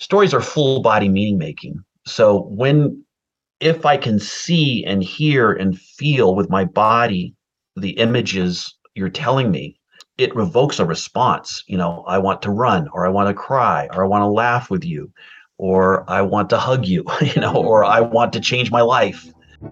stories are full body meaning making. So if I can see and hear and feel with my body the images you're telling me, it revokes a response. I want to run, or I want to cry, or I want to laugh with you, or I want to hug you, or I want to change my life.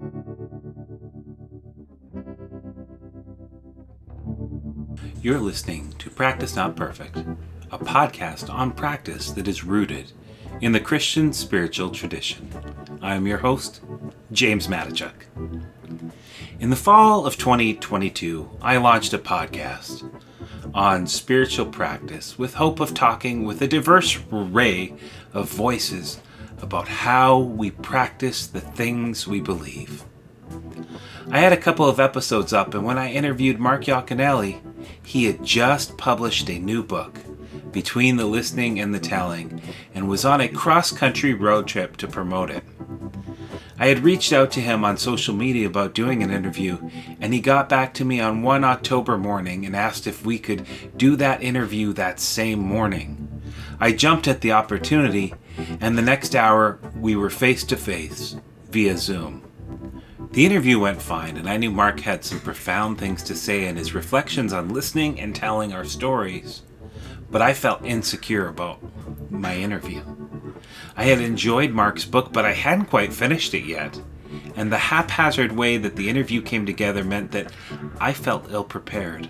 You're listening to Practice Not Perfect, a podcast on practice that is rooted in the Christian spiritual tradition. I am your host, James Matichuk. In the fall of 2022, I launched a podcast on spiritual practice with hope of talking with a diverse array of voices about how we practice the things we believe. I had a couple of episodes up, and when I interviewed Mark Yaconelli, he had just published a new book, Between the Listening and the Telling, and was on a cross-country road trip to promote it. I had reached out to him on social media about doing an interview, and he got back to me on one October morning and asked if we could do that interview that same morning. I jumped at the opportunity, and the next hour we were face-to-face via Zoom. The interview went fine, and I knew Mark had some profound things to say in his reflections on listening and telling our stories, but I felt insecure about my interview. I had enjoyed Mark's book, but I hadn't quite finished it yet, and the haphazard way that the interview came together meant that I felt ill-prepared.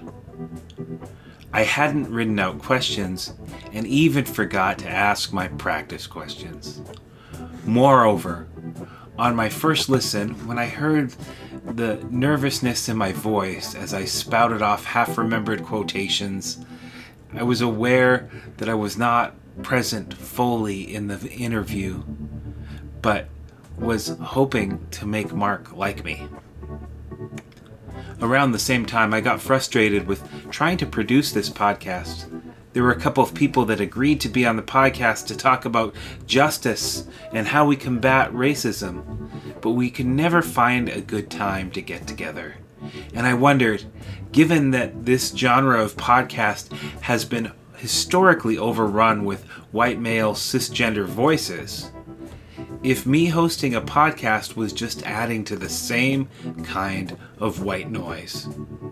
I hadn't written out questions, and even forgot to ask my practice questions. Moreover, on my first listen, when I heard the nervousness in my voice as I spouted off half-remembered quotations, I was aware that I was not present fully in the interview, but was hoping to make Mark like me. Around the same time, I got frustrated with trying to produce this podcast. There were a couple of people that agreed to be on the podcast to talk about justice and how we combat racism, but we could never find a good time to get together. And I wondered, given that this genre of podcast has been historically overrun with white male cisgender voices, if me hosting a podcast was just adding to the same kind of white noise.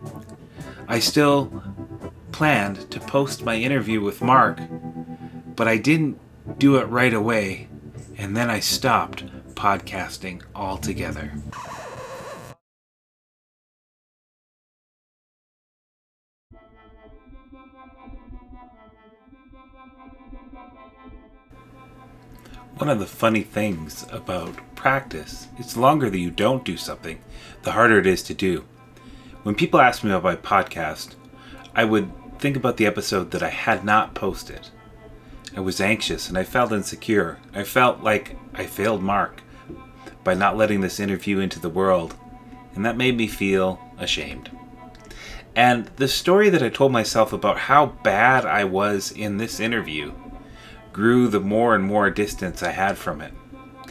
I still planned to post my interview with Mark, but I didn't do it right away, and then I stopped podcasting altogether. One of the funny things about practice is the longer that you don't do something, the harder it is to do. When people ask me about my podcast, I would think about the episode that I had not posted. I was anxious and I felt insecure. I felt like I failed Mark by not letting this interview into the world, and that made me feel ashamed. And the story that I told myself about how bad I was in this interview grew the more and more distance I had from it.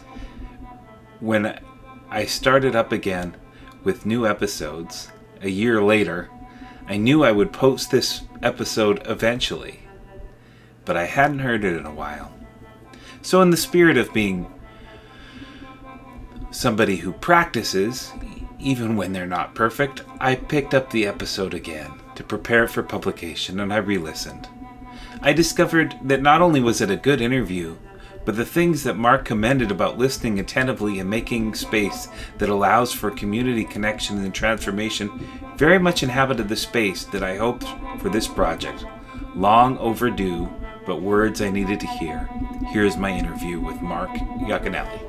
When I started up again with new episodes a year later, I knew I would post this episode eventually, but I hadn't heard it in a while. So in the spirit of being somebody who practices, even when they're not perfect, I picked up the episode again to prepare it for publication, and I re-listened. I discovered that not only was it a good interview, but the things that Mark commended about listening attentively and making space that allows for community connection and transformation very much inhabited the space that I hoped for this project. Long overdue, but words I needed to hear. Here's my interview with Mark Yaconelli.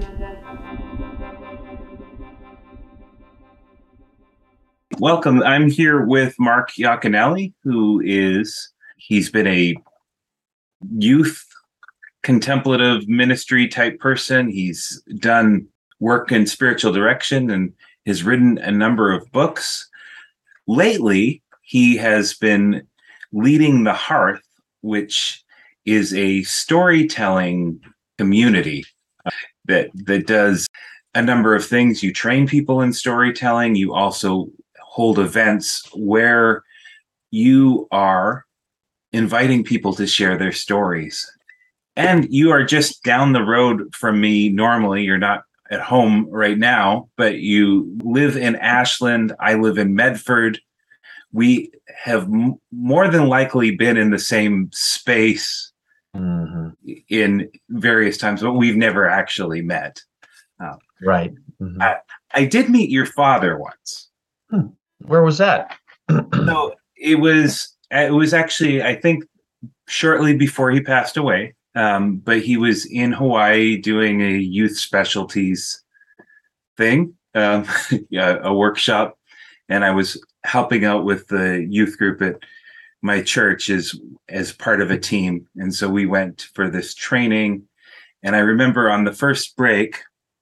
Welcome. I'm here with Mark Yaconelli, he's been a youth contemplative ministry type person. He's done work in spiritual direction and has written a number of books. Lately, he has been leading The Hearth, which is a storytelling community that does a number of things. You train people in storytelling. You also hold events where you are inviting people to share their stories. And you are just down the road from me normally. You're not at home right now, but you live in Ashland. I live in Medford. We have more than likely been in the same space in various times, but we've never actually met. Right. I did meet your father once. Where was that? So it was actually, I think, shortly before he passed away. But he was in Hawaii doing a youth specialties thing, yeah, a workshop, and I was helping out with the youth group at my church as part of a team. And so we went for this training. And I remember on the first break,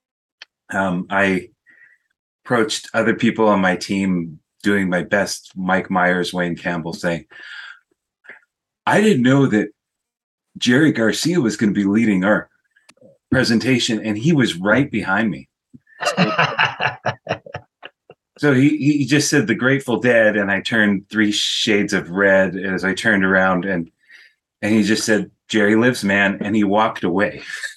I approached other people on my team doing my best Mike Myers, Wayne Campbell, saying, I didn't know that Jerry Garcia was going to be leading our presentation, and he was right behind me. So he just said the Grateful Dead, and I turned 3 shades of red as I turned around, and he just said, Jerry lives, man, and he walked away.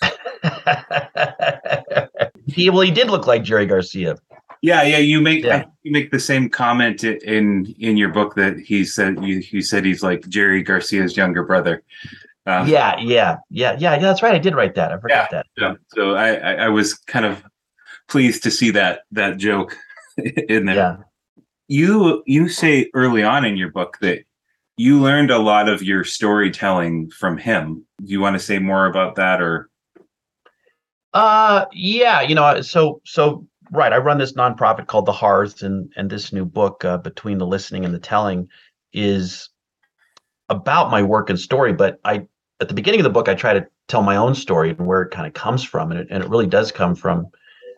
He did look like Jerry Garcia. Yeah, you make the same comment in your book that he said he's like Jerry Garcia's younger brother. Yeah. That's right. I did write that. I forgot that. Yeah. So I was kind of pleased to see that joke in there. Yeah. You say early on in your book that you learned a lot of your storytelling from him. Do you want to say more about that, or? Yeah. So right. I run this nonprofit called The Hearth, and this new book, Between the Listening and the Telling, is about my work and story. But at the beginning of the book, I try to tell my own story and where it kind of comes from, and it really does come from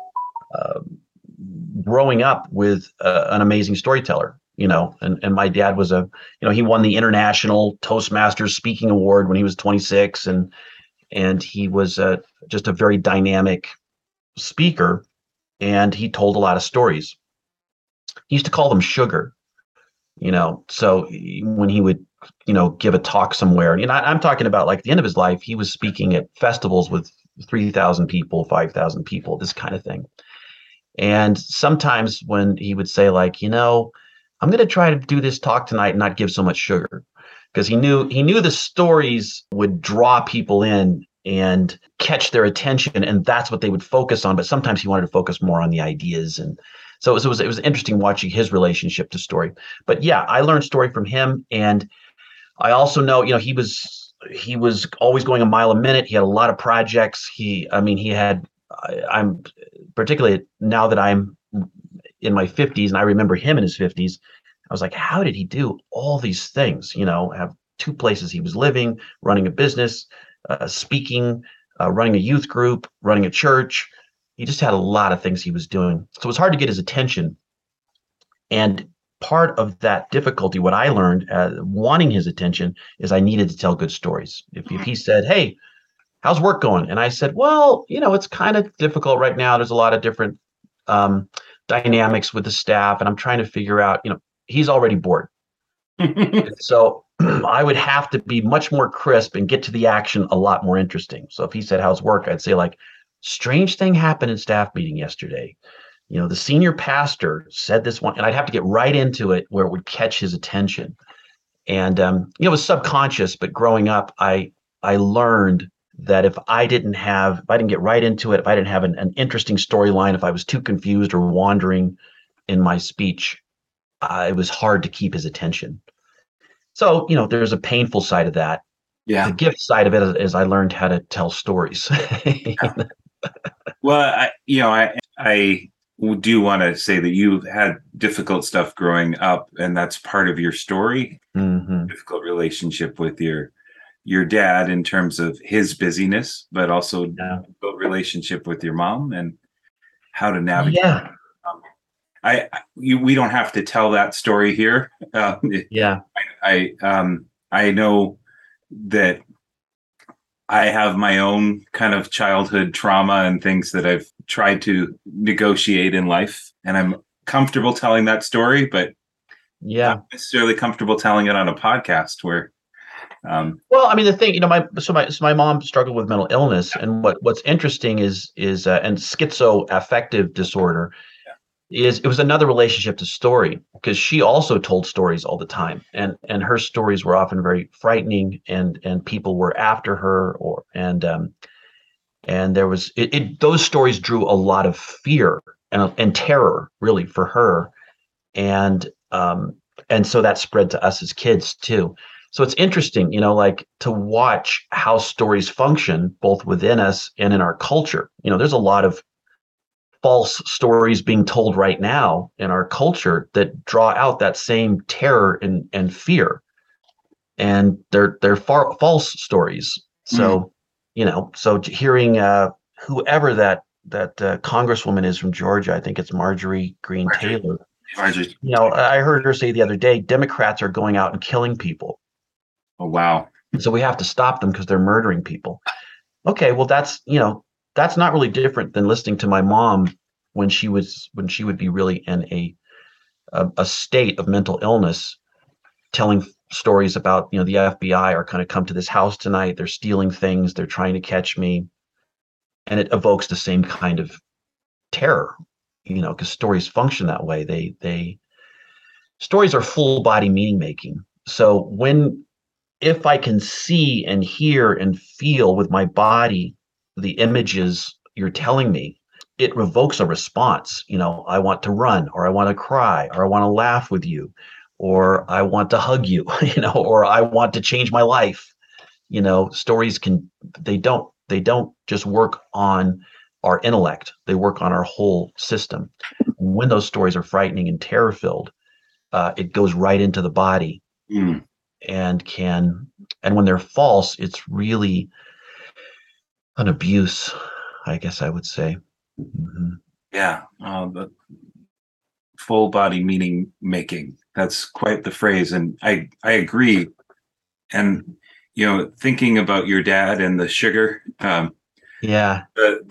growing up with an amazing storyteller. And my dad was he won the International Toastmasters Speaking Award when he was 26, and he was just a very dynamic speaker, and he told a lot of stories. He used to call them sugar, so when he would, give a talk somewhere, I'm talking about like the end of his life, he was speaking at festivals with 3,000 people, 5,000 people, this kind of thing. And sometimes when he would say like, I'm going to try to do this talk tonight and not give so much sugar, because he knew the stories would draw people in and catch their attention, and that's what they would focus on. But sometimes he wanted to focus more on the ideas, and so it was interesting watching his relationship to story. But yeah, I learned story from him, and I also know, he was always going a mile a minute. He had a lot of projects. I'm particularly now that I'm in my 50s, and I remember him in his 50s. I was like, how did he do all these things? Have 2 places he was living, running a business, speaking, running a youth group, running a church. He just had a lot of things he was doing. So it was hard to get his attention. And part of that difficulty, what I learned wanting his attention, is I needed to tell good stories. If he said, hey, how's work going? And I said, well, it's kind of difficult right now. There's a lot of different dynamics with the staff, and I'm trying to figure out, he's already bored. So I would have to be much more crisp and get to the action a lot more interesting. So if he said, how's work? I'd say like, strange thing happened in staff meeting yesterday. The senior pastor said this one, and I'd have to get right into it where it would catch his attention. And, it was subconscious, but growing up, I learned that if I didn't get right into it, if I didn't have an interesting storyline, if I was too confused or wandering in my speech, it was hard to keep his attention. So, there's a painful side of that. Yeah. The gift side of it is I learned how to tell stories. Well, I do want to say that you've had difficult stuff growing up, and that's part of your story. Mm-hmm. Difficult relationship with your dad in terms of his busyness, but also difficult relationship with your mom and how to navigate. Yeah. We don't have to tell that story here. I know that I have my own kind of childhood trauma and things that I've tried to negotiate in life, and I'm comfortable telling that story, but not necessarily comfortable telling it on a podcast where Well, I mean, the thing, my mom struggled with mental illness, and what's interesting is and schizoaffective disorder is it was another relationship to story because she also told stories all the time, and her stories were often very frightening, and people were after her, and there was those stories drew a lot of fear and terror really for her, and so that spread to us as kids too. So it's interesting, like to watch how stories function both within us and in our culture. There's a lot of false stories being told right now in our culture that draw out that same terror and fear, and they're false stories. Mm. So hearing whoever that congresswoman is from Georgia, I think it's Marjorie Green Marjorie, Taylor. Marjorie. I heard her say the other day, Democrats are going out and killing people. Oh, wow. So we have to stop them because they're murdering people. Okay, well that's not really different than listening to my mom when she would be really in a state of mental illness, telling stories about the FBI are kind of come to this house tonight. They're stealing things. They're trying to catch me, and it evokes the same kind of terror. Because stories function that way. They stories are full body meaning making. So if I can see and hear and feel with my body the images you're telling me, it revokes a response. I want to run, or I want to cry, or I want to laugh with you, or I want to hug you, or I want to change my life. Stories they don't just work on our intellect, they work on our whole system. When those stories are frightening and terror filled, it goes right into the body, Mm. and when they're false, it's really an abuse, I guess I would say. Mm-hmm. Yeah. The full body meaning making. That's quite the phrase. And I agree. And, thinking about your dad and the sugar, Yeah.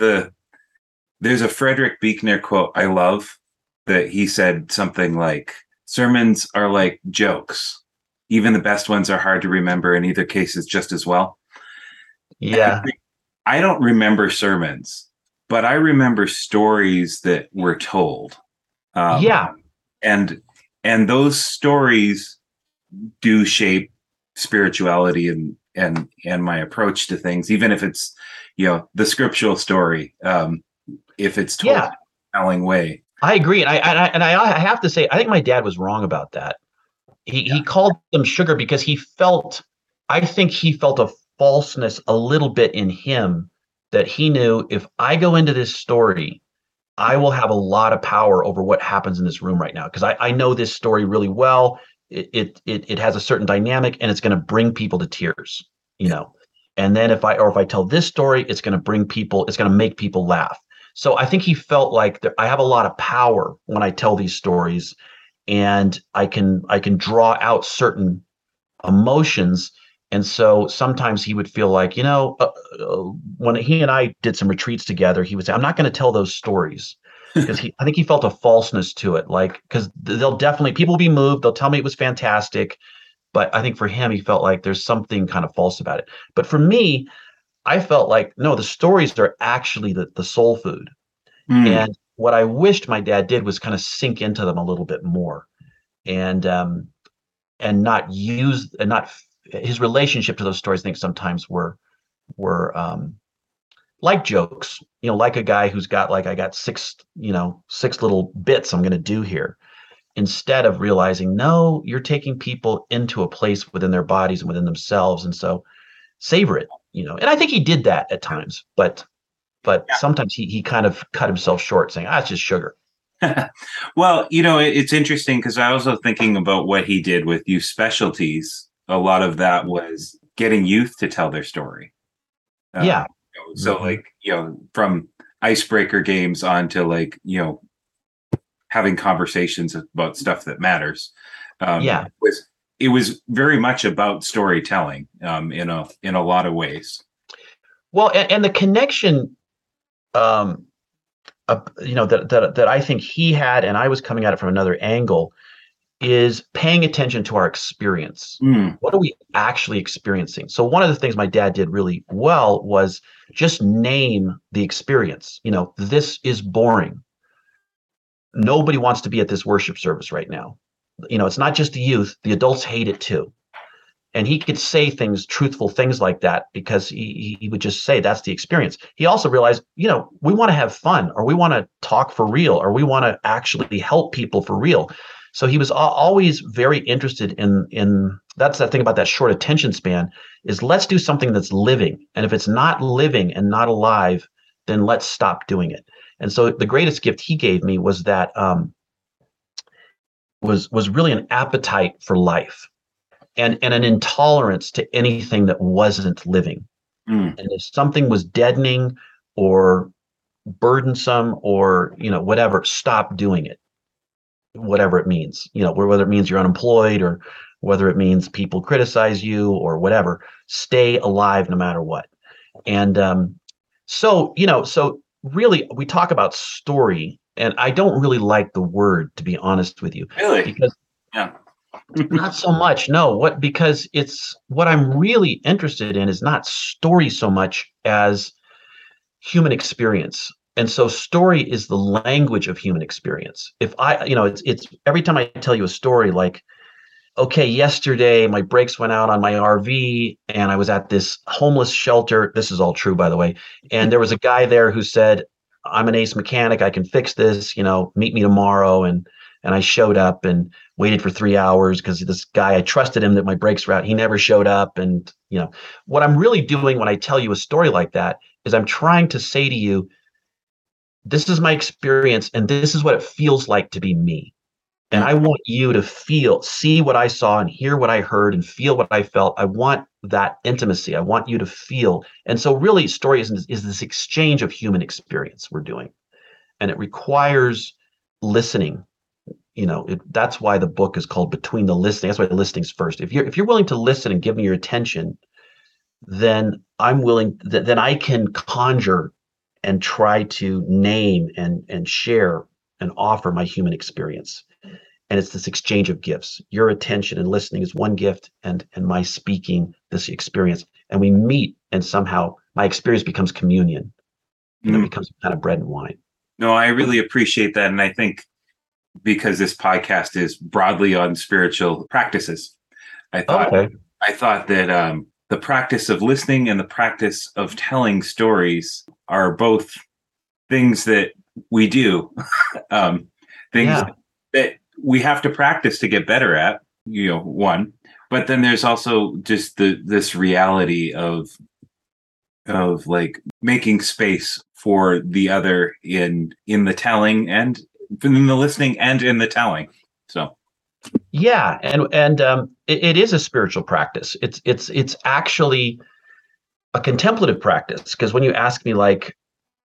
there's a Frederick Buechner quote I love that he said something like, sermons are like jokes. Even the best ones are hard to remember in either cases just as well. Yeah. I don't remember sermons, but I remember stories that were told. Yeah. And those stories do shape spirituality and my approach to things, even if it's the scriptural story, if it's told in Yeah. a compelling way. I agree. And I have to say, I think my dad was wrong about that. He called them sugar because I think he felt a falseness a little bit in him, that he knew, if I go into this story, I will have a lot of power over what happens in this room right now, because I know this story really well. It has a certain dynamic, and it's going to bring people to tears, And then if I tell this story, it's going to make people laugh. So I think he felt like I have a lot of power when I tell these stories, and I can draw out certain emotions. And so sometimes he would feel like, when he and I did some retreats together, he would say, I'm not going to tell those stories, because I think he felt a falseness to it. Like, because people will be moved. They'll tell me it was fantastic. But I think for him, he felt like there's something kind of false about it. But for me, I felt like, no, the stories are actually the soul food. Mm. And what I wished my dad did was kind of sink into them a little bit more, and not use and not his relationship to those stories. I think sometimes were like jokes, like a guy who's got, like, I got six little bits I'm going to do here, instead of realizing, no, you're taking people into a place within their bodies and within themselves, and so savor it. And I think he did that at times, but sometimes he kind of cut himself short, saying, it's just sugar. Well, it's interesting because I was also thinking about what he did with youth specialties. A lot of that was getting youth to tell their story. Yeah. So Mhm. like, from icebreaker games on to, like, having conversations about stuff that matters. Yeah. It was very much about storytelling, in a lot of ways. Well, and the connection, that I think he had, and I was coming at it from another angle, is paying attention to our experience. Mm. What are we actually experiencing? So one of the things my dad did really well was just name the experience. This is boring. Nobody wants to be at this worship service right now. It's not just the youth, the adults hate it too. And he could say truthful things like that, because he would just say that's the experience. He also realized, we want to have fun, or we want to talk for real, or we want to actually help people for real. So he was always very interested in that's the thing about that short attention span, is let's do something that's living. And if it's not living and not alive, then let's stop doing it. And so the greatest gift he gave me was that was really an appetite for life, and an intolerance to anything that wasn't living. Mm. And if something was deadening or burdensome or whatever, stop doing it. Whatever it means, whether it means you're unemployed, or whether it means people criticize you, or whatever, stay alive no matter what. And so really, we talk about story, and I don't really like the word, to be honest with you. Really? Because Yeah. not so much, no. Because it's what I'm really interested in is not story so much as human experience. And so story is the language of human experience. If it's every time I tell you a story, like, okay, yesterday my brakes went out on my RV and I was at this homeless shelter. This is all true, by the way. And there was a guy there who said, I'm an ace mechanic. I can fix this, meet me tomorrow. And I showed up and waited for 3 hours because this guy, I trusted him that my brakes were out. He never showed up. And, what I'm really doing when I tell you a story like that is I'm trying to say to you, this is my experience and this is what it feels like to be me. And I want you to see what I saw and hear what I heard and feel what I felt. I want that intimacy. I want you to feel. And so really story is this exchange of human experience we're doing. And it requires listening. That's why the book is called Between the Listening. That's why the listening's first. If you're willing to listen and give me your attention, then I'm willing, then I can conjure and try to name and share and offer my human experience. And it's this exchange of gifts. Your attention and listening is one gift, and my speaking, this experience. And we meet, and somehow my experience becomes communion. And it becomes kind of bread and wine. No, I really appreciate that. And I think because this podcast is broadly on spiritual practices, I thought that the practice of listening and the practice of telling stories are both things that we do, things that we have to practice to get better at, one. But then there's also just this reality of like making space for the other in the telling, and in the listening, and in the telling. So yeah, and it is a spiritual practice. It's actually a contemplative practice, because when you ask me, like,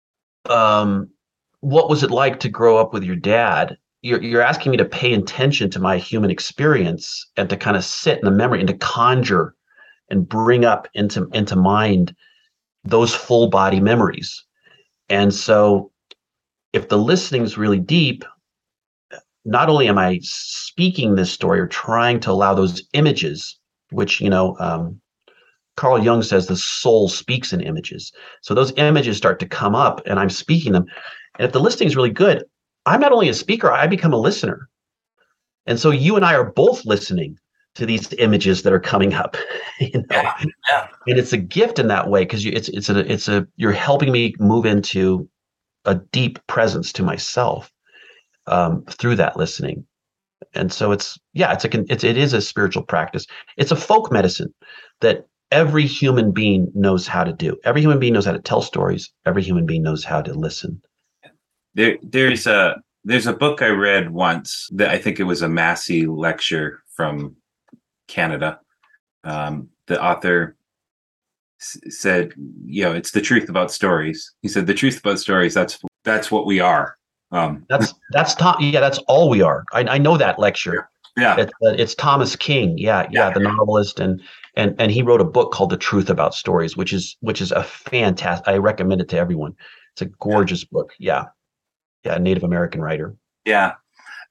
what was it like to grow up with your dad, you're asking me to pay attention to my human experience and to kind of sit in the memory and to conjure and bring up into mind those full body memories. And so if the listening is really deep, not only am I speaking this story or trying to allow those images, which, Carl Jung says the soul speaks in images. So those images start to come up and I'm speaking them. And if the listening is really good, I'm not only a speaker, I become a listener. And so you and I are both listening to these images that are coming up. Yeah. And it's a gift in that way, because you're helping me move into a deep presence to myself through that listening. And so it is a spiritual practice. It's a folk medicine that every human being knows how to do. Every human being knows how to tell stories. Every human being knows how to listen. There's a book I read once that I think it was a Massey lecture from Canada. The author said, it's the truth about stories. He said, the truth about stories, that's what we are. That's Tom. Yeah, that's all we are. I know that lecture. Yeah. It's Thomas King. Yeah, the novelist, and he wrote a book called The Truth About Stories, which is a fantastic. I recommend it to everyone. It's a gorgeous book. Yeah, Native American writer. Yeah.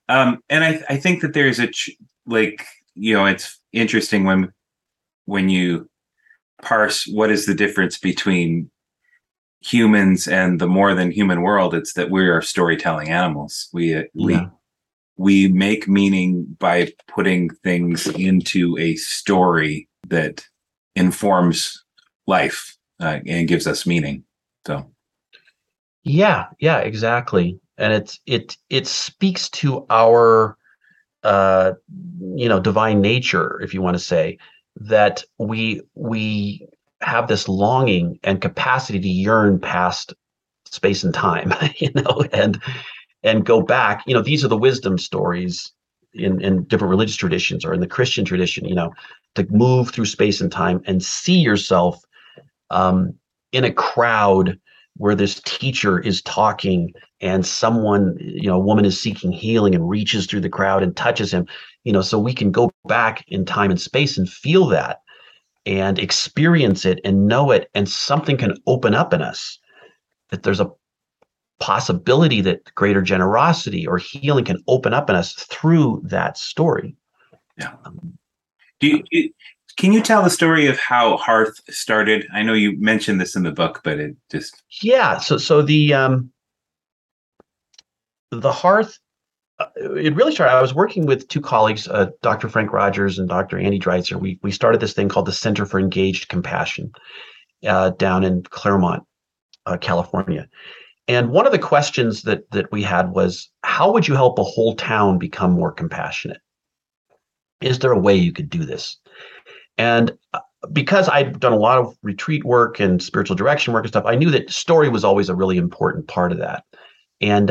And I think that there's it's interesting when you parse what is the difference between humans and the more than human world. It's that we are storytelling animals. We make meaning by putting things into a story that informs life and gives us meaning. So Yeah, exactly. And it speaks to our divine nature, if you want to say, that we have this longing and capacity to yearn past space and time, and go back. These are the wisdom stories in different religious traditions or in the Christian tradition, to move through space and time and see yourself um, in a crowd where this teacher is talking and someone, a woman is seeking healing and reaches through the crowd and touches him, so we can go back in time and space and feel that and experience it and know it, and something can open up in us, that there's a possibility that greater generosity or healing can open up in us through that story. Yeah. Can you tell the story of how Hearth started? I know you mentioned this in the book, but it just... Yeah. So the Hearth, it really started. I was working with two colleagues, Dr. Frank Rogers and Dr. Andy Dreitzer. We started this thing called the Center for Engaged Compassion down in Claremont, California. And one of the questions that we had was, how would you help a whole town become more compassionate? Is there a way you could do this? And because I'd done a lot of retreat work and spiritual direction work and stuff, I knew that story was always a really important part of that. And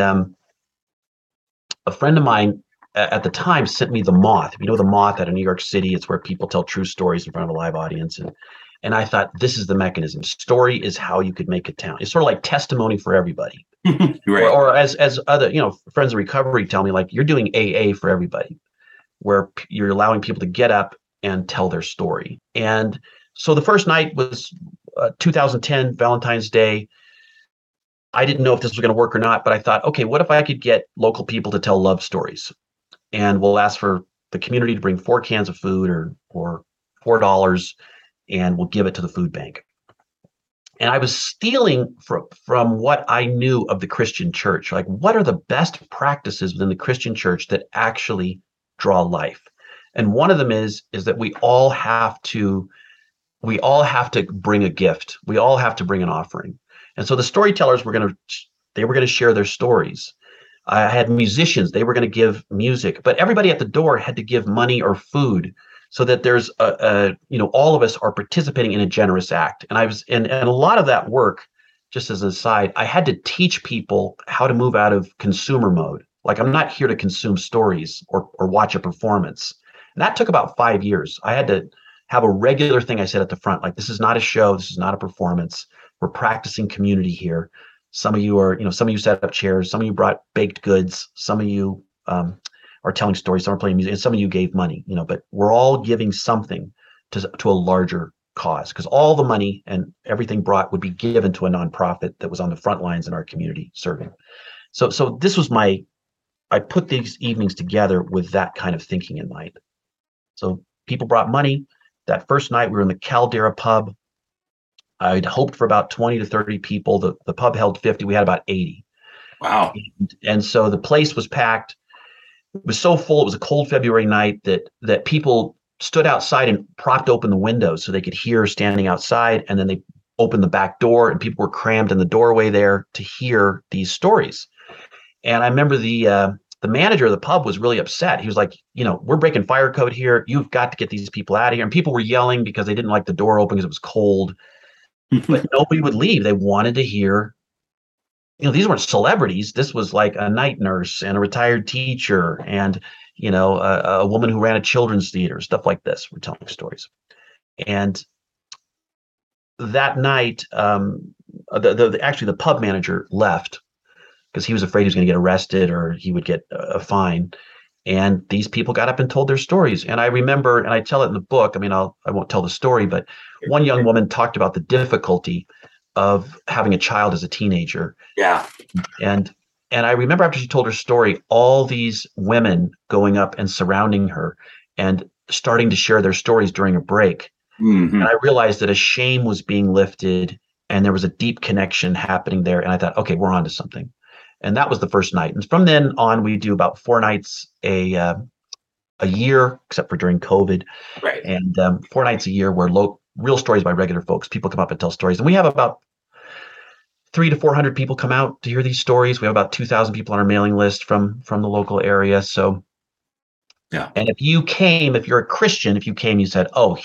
a friend of mine at the time sent me The Moth. If you know The Moth out of New York City, it's where people tell true stories in front of a live audience. And I thought, this is the mechanism. Story is how you could make a town. It's sort of like testimony for everybody. Right. Or as other, friends of recovery tell me, like, you're doing AA for everybody, where you're allowing people to get up and tell their story. And so the first night was 2010, Valentine's Day. I didn't know if this was going to work or not, but I thought, okay, what if I could get local people to tell love stories? And we'll ask for the community to bring 4 cans of food or $4, and we'll give it to the food bank. And I was stealing from what I knew of the Christian church. Like, what are the best practices within the Christian church that actually draw life? And one of them is that we all have to bring a gift. We all have to bring an offering. And so the storytellers were going to share their stories. I had musicians, they were going to give music, but everybody at the door had to give money or food, so that there's all of us are participating in a generous act. And and a lot of that work, just as an aside, I had to teach people how to move out of consumer mode. Like, I'm not here to consume stories or watch a performance. And that took about 5 years. I had to have a regular thing I said at the front, like, this is not a show, this is not a performance. We're practicing community here. Some of you set up chairs, some of you brought baked goods, some of you are telling stories, some are playing music, and some of you gave money, but we're all giving something to a larger cause, because all the money and everything brought would be given to a nonprofit that was on the front lines in our community serving. So this was I put these evenings together with that kind of thinking in mind. So people brought money. That first night we were in the Caldera pub. I'd hoped for about 20 to 30 people. The pub held 50. We had about 80. Wow. And so the place was packed. It was so full. It was a cold February night that people stood outside and propped open the windows so they could hear standing outside. And then they opened the back door, and people were crammed in the doorway there to hear these stories. And I remember the manager of the pub was really upset. He was like, we're breaking fire code here. You've got to get these people out of here. And people were yelling because they didn't like the door open because it was cold. But nobody would leave. They wanted to hear. These weren't celebrities. This was like a night nurse and a retired teacher and, a woman who ran a children's theater, stuff like this. We're telling stories. And that night, actually the pub manager left because he was afraid he was going to get arrested or he would get a fine. And these people got up and told their stories. And I remember, and I tell it in the book, I won't tell the story, but one young woman talked about the difficulty of having a child as a teenager. Yeah. And And I remember after she told her story, all these women going up and surrounding her and starting to share their stories during a break. And Hmm. I realized that a shame was being lifted and there was a deep connection happening there. And I thought, okay, we're on to something. And that was the first night. And from then on, we do about 4 nights a year, except for during COVID, Right. and 4 nights a year where real stories by regular folks. People come up and tell stories. And we have about 300 to 400 people come out to hear these stories. We have about 2,000 people on our mailing list from the local area. So, Yeah. and if you're a Christian, if you came, you said, "Oh,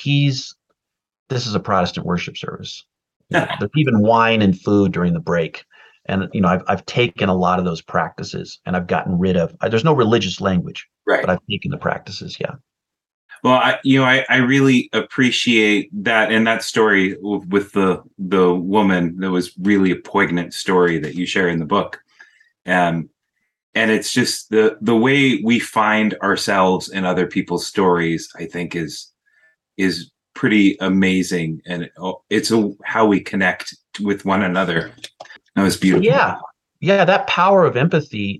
this is a Protestant worship service." There's even wine and food during the break. And I've taken a lot of those practices and I've gotten rid of. There's no religious language, but Right. I've taken the practices. Yeah. Well, I really appreciate that, and that story with the woman, that was really a poignant story that you share in the book. Um, and it's just the way we find ourselves in other people's stories, I think is pretty amazing, and how we connect with one another. That was beautiful. Yeah. Yeah. That power of empathy.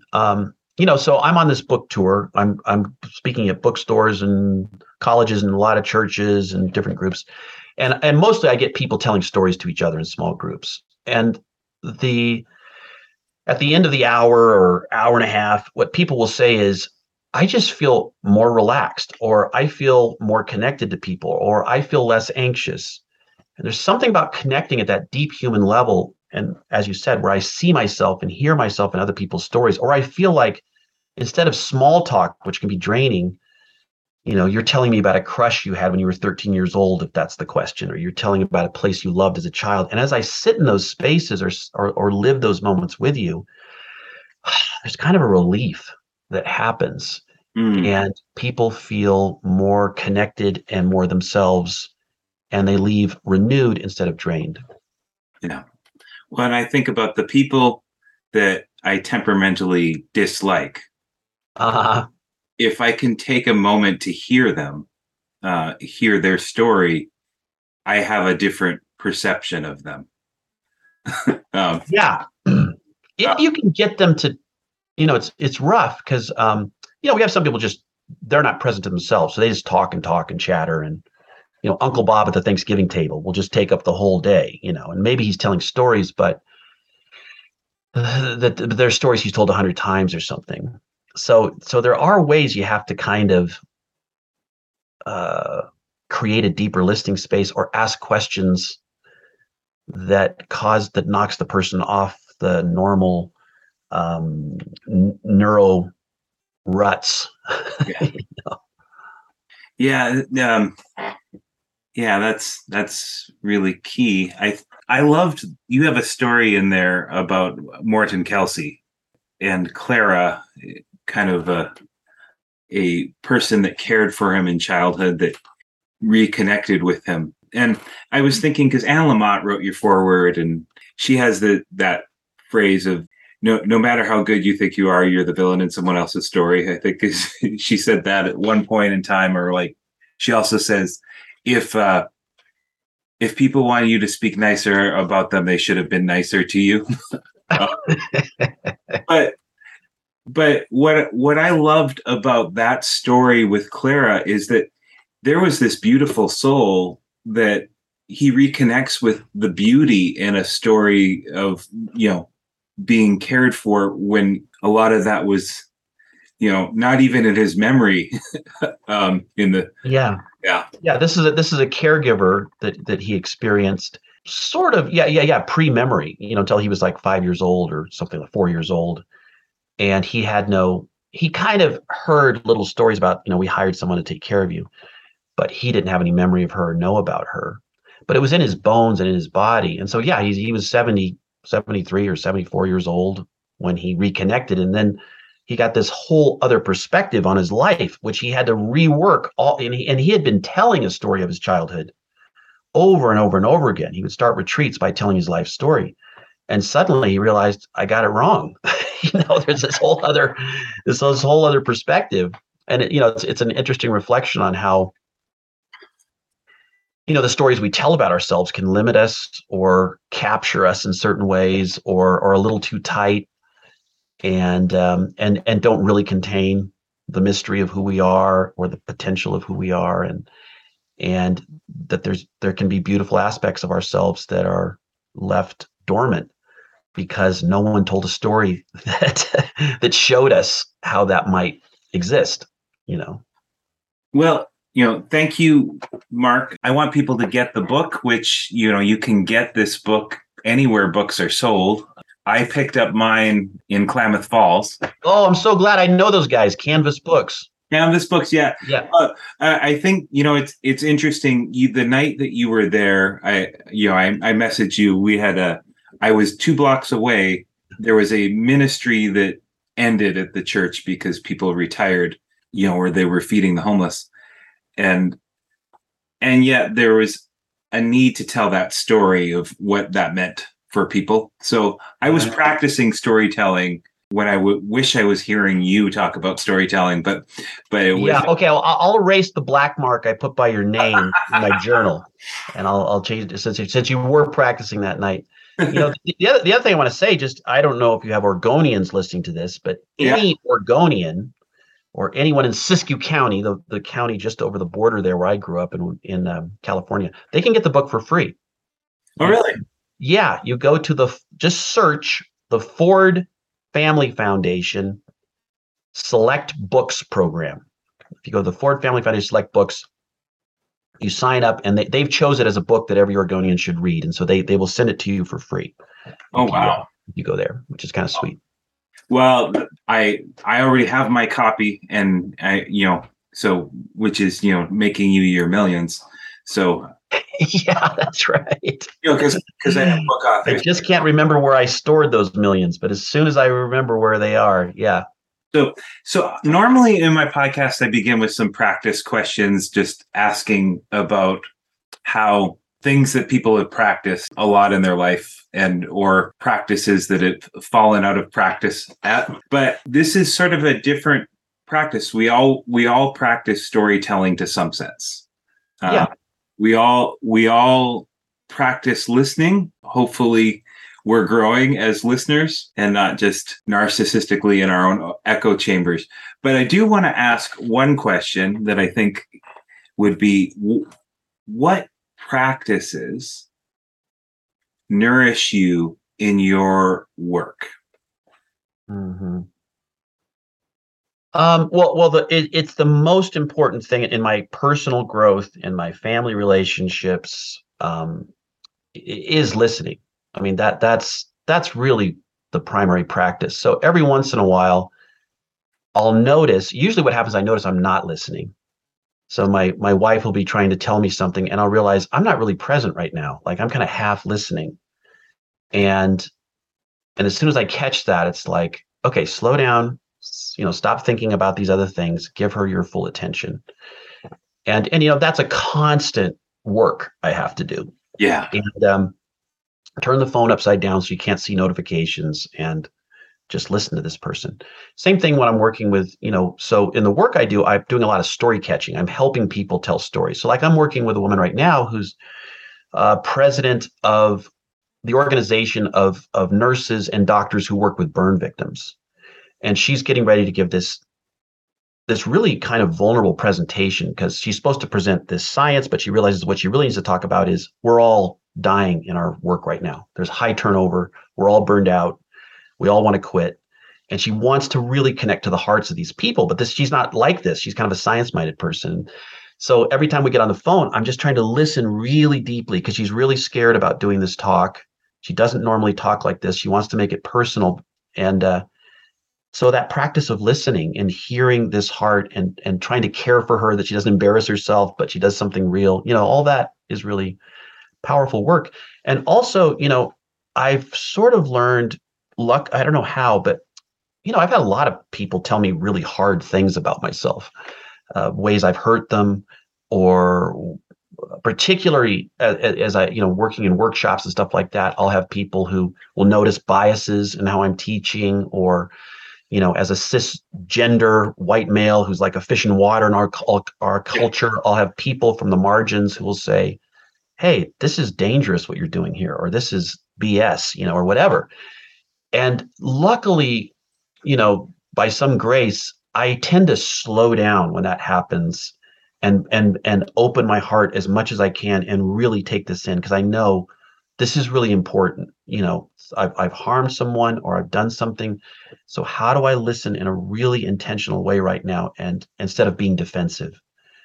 So I'm on this book tour. I'm speaking at bookstores and colleges and a lot of churches and different groups. And mostly I get people telling stories to each other in small groups. And the at the end of the hour or hour and a half, what people will say is, I just feel more relaxed, or I feel more connected to people, or I feel less anxious. And there's something about connecting at that deep human level. And as you said, where I see myself and hear myself in other people's stories, or I feel like instead of small talk, which can be draining, you're telling me about a crush you had when you were 13 years old, if that's the question, or you're telling about a place you loved as a child. And as I sit in those spaces or live those moments with you, there's kind of a relief that happens. Mm, And people feel more connected and more themselves, and they leave renewed instead of drained. yeah. Well, and I think about the people that I temperamentally dislike. Uh, If I can take a moment to hear them, hear their story, I have a different perception of them. Um, yeah. uh, If you can get them to, it's rough because, we have some people they're not present to themselves. So they just talk and talk and chatter. And, Uncle Bob at the Thanksgiving table will just take up the whole day, and maybe he's telling stories, but that their stories he's told 100 times or something. So there are ways you have to kind of uh, create a deeper listening space or ask questions that knocks the person off the normal neuro ruts. yeah, yeah, yeah. That's really key. I loved, you have a story in there about Morton Kelsey and Clara, kind of a person that cared for him in childhood that reconnected with him. And I was thinking, because Anne Lamott wrote your foreword, and she has that phrase of, no matter how good you think you are, you're the villain in someone else's story. I think she said that at one point in time, or like she also says, if people want you to speak nicer about them, they should have been nicer to you. Uh, but what I loved about that story with Clara is that there was this beautiful soul that he reconnects with the beauty in a story of, being cared for, when a lot of that was, not even in his memory. In the Yeah. Yeah. Yeah, this is a caregiver that he experienced sort of, yeah, pre-memory, until he was like 5 years old or something, like 4 years old. And he kind of heard little stories about, we hired someone to take care of you, but he didn't have any memory of her or know about her. But it was in his bones and in his body. And so, yeah, he was 70, 73 or 74 years old when he reconnected. And then he got this whole other perspective on his life, which he had to rework all. And he had been telling a story of his childhood over and over and over again. He would start retreats by telling his life story. And suddenly he realized, I got it wrong. There's this whole other perspective. And it's an interesting reflection on how, the stories we tell about ourselves can limit us or capture us in certain ways, or a little too tight. and don't really contain the mystery of who we are or the potential of who we are, and that there can be beautiful aspects of ourselves that are left dormant because no one told a story that showed us how that might exist, you know. Well, thank you, Mark. I want people to get the book, which, you can get this book anywhere books are sold. I picked up mine in Klamath Falls. Oh, I'm so glad. I know those guys, Canvas Books. Canvas Books, yeah. Yeah. I think, it's interesting. The night that you were there, I messaged you. I was 2 blocks away. There was a ministry that ended at the church because people retired, where they were feeding the homeless. And yet there was a need to tell that story of what that meant for people. So I was practicing storytelling when I wish I was hearing you talk about storytelling, but it was... Yeah. Okay. I'll erase the black mark I put by your name in my journal, and I'll change it since you were practicing that night. The other thing I want to say, just I don't know if you have Oregonians listening to this, but any Oregonian or anyone in Siskiyou County, the county just over the border there where I grew up in California, they can get the book for free. Oh, really? Yeah. You go to just search the Ford Family Foundation Select Books program. If you go to the Ford Family Foundation Select Books, you sign up, and they've chosen it as a book that every Oregonian should read, and so they will send it to you for free. Oh, wow! If you go there, which is kind of sweet. Well, I already have my copy, and which is making you your millions. So yeah, that's right. Because I have book authors. I just can't remember where I stored those millions, but as soon as I remember where they are, yeah. So normally in my podcast, I begin with some practice questions, just asking about how things that people have practiced a lot in their life or practices that have fallen out of practice at. But this is sort of a different practice. We all practice storytelling to some sense. Yeah. We all practice listening. Hopefully we're growing as listeners and not just narcissistically in our own echo chambers. But I do want to ask one question that I think would be, what practices nourish you in your work? Mm-hmm. It's the most important thing in my personal growth, in my family relationships, is listening. I mean, that's really the primary practice. So every once in a while, I'll notice, usually what happens, I notice I'm not listening. So my wife will be trying to tell me something, and I'll realize I'm not really present right now. Like I'm kind of half listening. And as soon as I catch that, it's like, okay, slow down, stop thinking about these other things, give her your full attention. And that's a constant work I have to do. Yeah. And turn the phone upside down so you can't see notifications and just listen to this person. Same thing when I'm working with, so in the work I do, I'm doing a lot of story catching. I'm helping people tell stories. So like I'm working with a woman right now who's president of the organization of nurses and doctors who work with burn victims. And she's getting ready to give this really kind of vulnerable presentation because she's supposed to present this science, but she realizes what she really needs to talk about is we're all dying in our work right now. There's high turnover. We're all burned out. We all want to quit. And she wants to really connect to the hearts of these people, but she's not like this. She's kind of a science-minded person. So every time we get on the phone, I'm just trying to listen really deeply because she's really scared about doing this talk. She doesn't normally talk like this. She wants to make it personal. And so that practice of listening and hearing this heart and trying to care for her, that she doesn't embarrass herself, but she does something real, all that is really powerful work. And also, I've sort of learned I don't know how, but, I've had a lot of people tell me really hard things about myself, ways I've hurt them, or particularly as I, working in workshops and stuff like that, I'll have people who will notice biases in how I'm teaching, or, as a cisgender white male who's like a fish in water in our culture, I'll have people from the margins who will say, hey, this is dangerous what you're doing here, or this is BS, or whatever. And luckily, by some grace, I tend to slow down when that happens and open my heart as much as I can and really take this in because I know this is really important. I've harmed someone or I've done something. So how do I listen in a really intentional way right now and instead of being defensive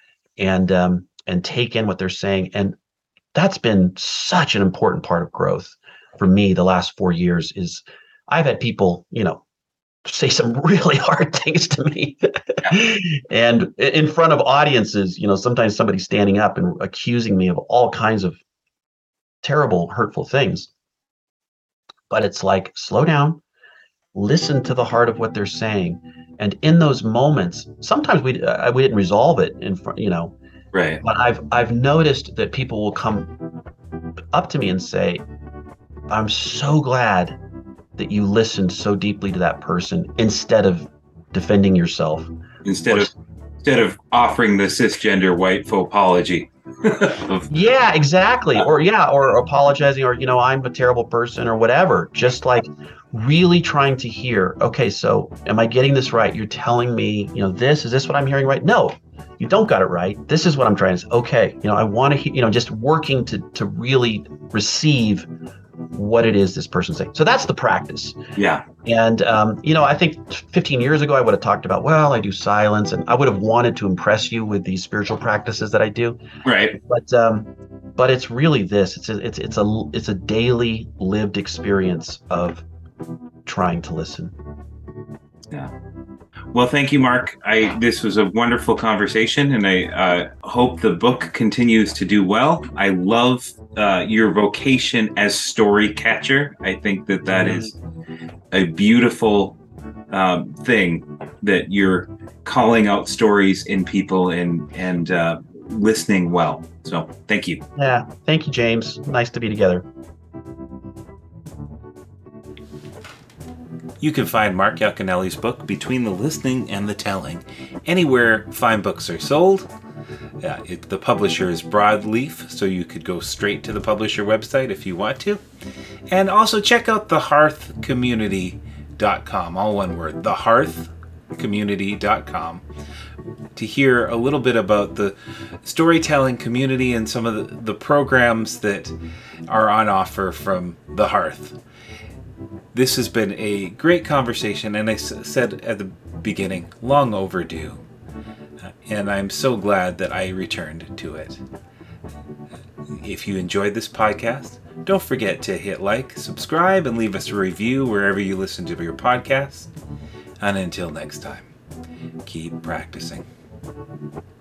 and take in what they're saying? And that's been such an important part of growth for me the last 4 years is I've had people, say some really hard things to me. And in front of audiences, sometimes somebody standing up and accusing me of all kinds of terrible, hurtful things. But it's like, slow down, listen to the heart of what they're saying. And in those moments, sometimes we didn't resolve it in front, Right. but I've noticed that people will come up to me and say, I'm so glad that you listened so deeply to that person instead of defending yourself. Instead of offering the cisgender white faux apology. Yeah, exactly. Or apologizing or, I'm a terrible person or whatever. Just like really trying to hear, okay, so am I getting this right? You're telling me, is this what I'm hearing right? No, you don't got it right. This is what I'm trying to say. Okay. I want to hear, just working to really receive what it is this person's saying. So that's the practice. Yeah. And, I think 15 years ago, I would have talked about, well, I do silence and I would have wanted to impress you with these spiritual practices that I do. Right. But it's really this, it's a daily lived experience of trying to listen. Yeah. Well, thank you, Mark. This was a wonderful conversation, and I hope the book continues to do well. I love your vocation as story catcher. I think that is a beautiful thing, that you're calling out stories in people and listening well. So thank you. Yeah. Thank you, James. Nice to be together. You can find Mark Iaconelli's book, Between the Listening and the Telling, anywhere fine books are sold. The publisher is Broadleaf, so you could go straight to the publisher website if you want to. And also check out thehearthcommunity.com, all one word, thehearthcommunity.com, to hear a little bit about the storytelling community and some of the programs that are on offer from The Hearth. This has been a great conversation, and I said at the beginning, long overdue. And I'm so glad that I returned to it. If you enjoyed this podcast, don't forget to hit like, subscribe, and leave us a review wherever you listen to your podcasts. And until next time, keep practicing.